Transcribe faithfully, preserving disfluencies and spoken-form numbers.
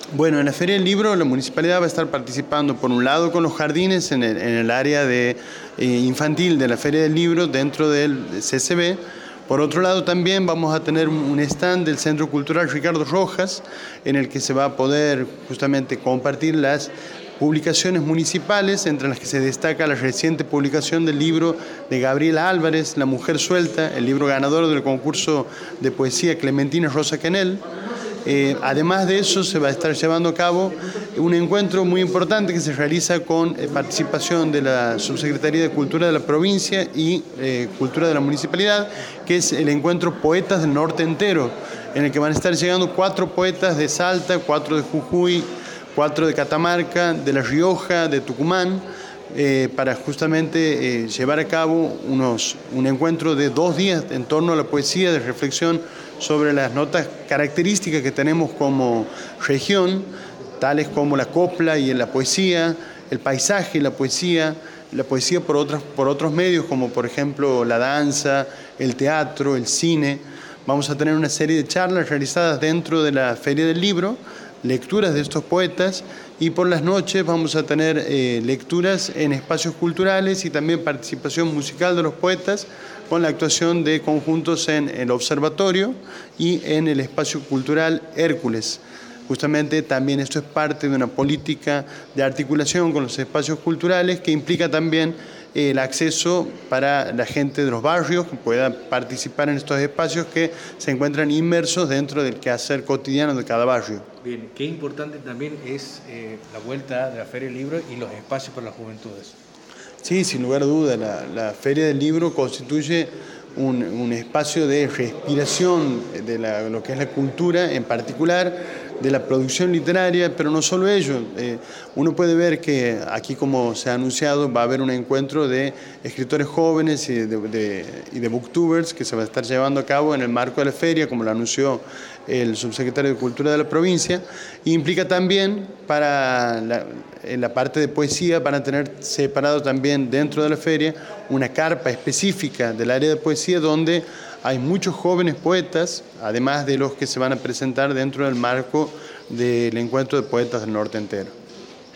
Bueno, en la Feria del Libro la municipalidad va a estar participando por un lado con los jardines en el, en el área de, eh, infantil de la Feria del Libro dentro del C C B. Por otro lado también vamos a tener un stand del Centro Cultural Ricardo Rojas en el que se va a poder justamente compartir las publicaciones municipales, entre las que se destaca la reciente publicación del libro de Gabriela Álvarez, La Mujer Suelta, el libro ganador del concurso de poesía Clementina Rosa Canel. Eh, además de eso, se va a estar llevando a cabo un encuentro muy importante que se realiza con eh, participación de la Subsecretaría de Cultura de la provincia y eh, Cultura de la municipalidad, que es el encuentro Poetas del Norte Entero, en el que van a estar llegando cuatro poetas de Salta, cuatro de Jujuy, cuatro de Catamarca, de La Rioja, de Tucumán, eh, para justamente eh, llevar a cabo unos, un encuentro de dos días en torno a la poesía, de reflexión sobre las notas características que tenemos como región, tales como la copla y la poesía, el paisaje y la poesía, la poesía por, otras, por otros medios como por ejemplo la danza, el teatro, el cine. Vamos a tener una serie de charlas realizadas dentro de la Feria del Libro, lecturas de estos poetas, y por las noches vamos a tener eh, lecturas en espacios culturales y también participación musical de los poetas con la actuación de conjuntos en el Observatorio y en el espacio cultural Hércules. Justamente también esto es parte de una política de articulación con los espacios culturales que implica también el acceso para la gente de los barrios que pueda participar en estos espacios que se encuentran inmersos dentro del quehacer cotidiano de cada barrio. Bien, qué importante también es eh, la vuelta de la Feria del Libro y los espacios para las juventudes. Sí, sin lugar a duda, la, la Feria del Libro constituye un, un espacio de respiración de la, lo que es la cultura, en particular de la producción literaria, pero no solo ello. Eh, uno puede ver que aquí, como se ha anunciado, va a haber un encuentro de escritores jóvenes y de, de, y de booktubers que se va a estar llevando a cabo en el marco de la feria, como lo anunció el subsecretario de Cultura de la provincia. E implica también para la, en la parte de poesía, van a tener separado también dentro de la feria una carpa específica del área de poesía donde hay muchos jóvenes poetas, además de los que se van a presentar dentro del marco del encuentro de poetas del norte entero.